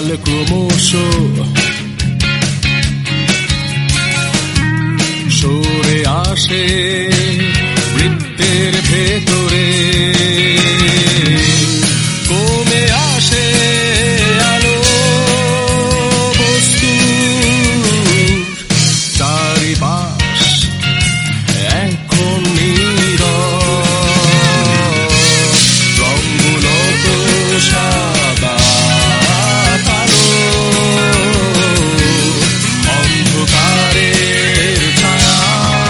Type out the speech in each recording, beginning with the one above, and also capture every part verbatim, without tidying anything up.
ক্রমশ সরে আসে বৃত্তের ভেতরে, কমে আসে আলো বস্তু চারিপাশ এখন নীরব, রঙগুলো তো সাদা কালো, অন্ধকারের ছায়া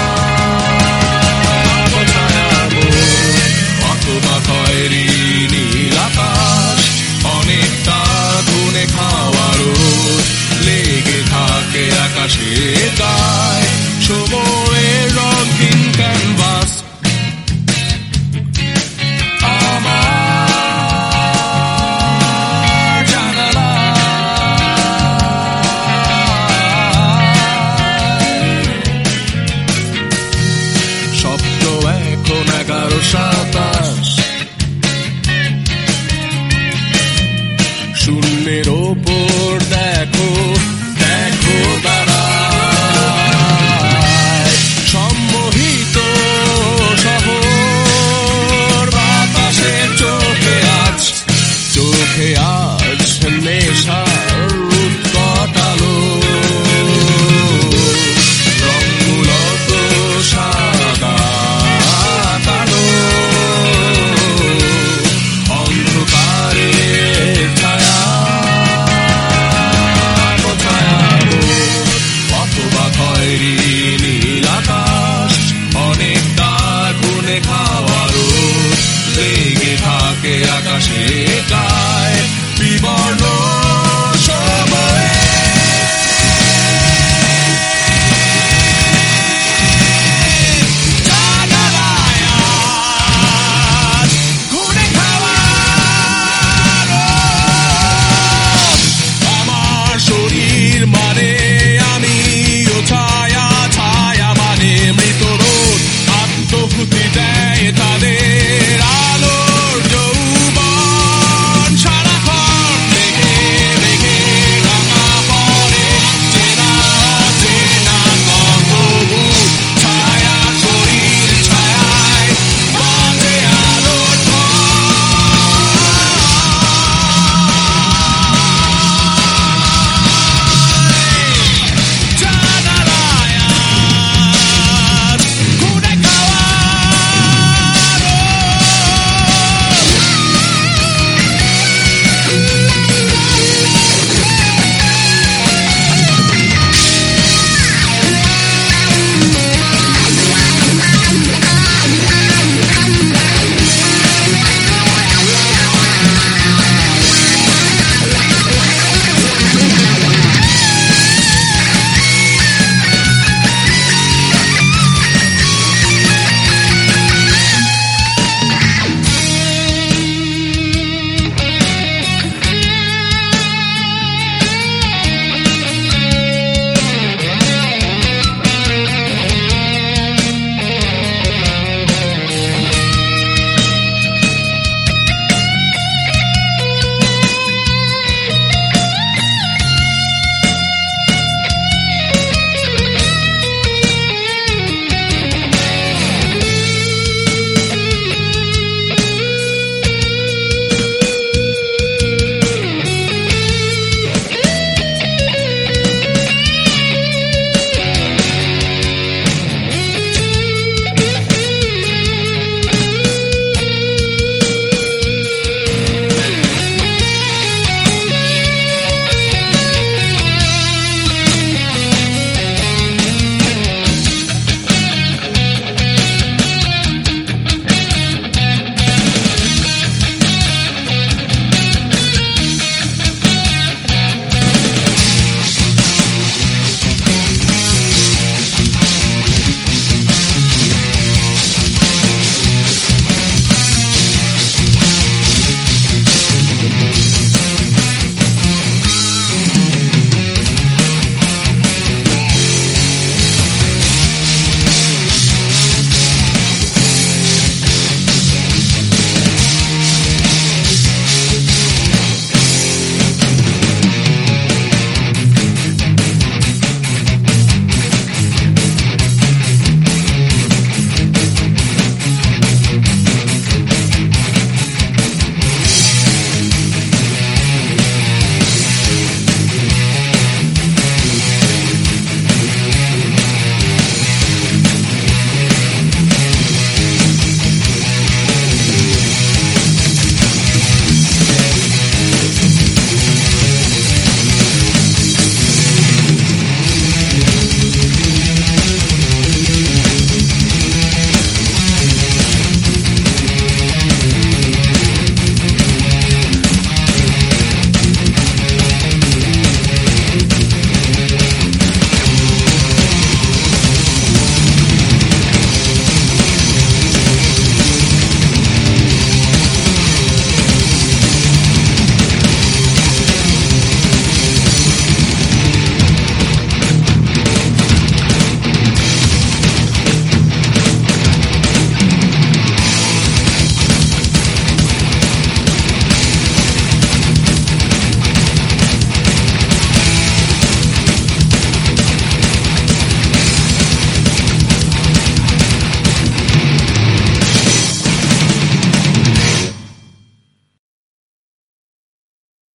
ছায়াবো, অথবা খয়েরি নীল আকাশ, অনেকটা ধনে খাওয়া রোদ লেগে থাকে আকাশে গায়, সময়ের রঙিন ক্যানভাস আমার জানালায়। শব্দ এখন এগারো সাতাশ, শূন্যের ওপর দেখো দেখো দাঁড়ায়, সম্মোহিত শহর বাতাসের চোখে আজ চোখে আজ নেশার উৎকট আলো, রঙগুলো তো সাদা কালো, অন্ধকারের ছায়া ছায়াবো, অথবা খয়েরি নীল আকাশ, অনেকটা গুনে খাওয়া রোদ লেগে থাকে আকাশে গায়, বিবর্ণ সময়ে জানালায় আজ গুনে খাওয়া রোদ, আমার শরীর মানে